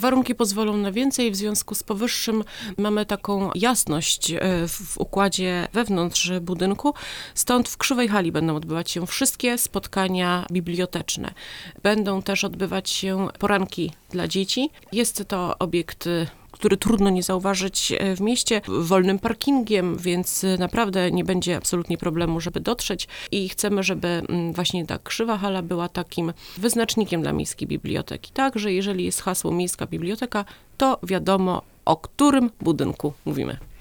Warunki pozwolą na więcej, w związku z powyższym mamy taką jasność w układzie wewnątrz budynku, stąd w Krzywej Hali będą odbywać się wszystkie spotkania biblioteczne. Będą też odbywać się poranki dla dzieci. Jest to obiekt, który trudno nie zauważyć w mieście, wolnym parkingiem, więc naprawdę nie będzie absolutnie problemu, żeby dotrzeć i chcemy, żeby właśnie ta Krzywa Hala była takim wyznacznikiem dla Miejskiej Biblioteki. Także jeżeli jest hasło Miejska Biblioteka, to wiadomo, o którym budynku mówimy.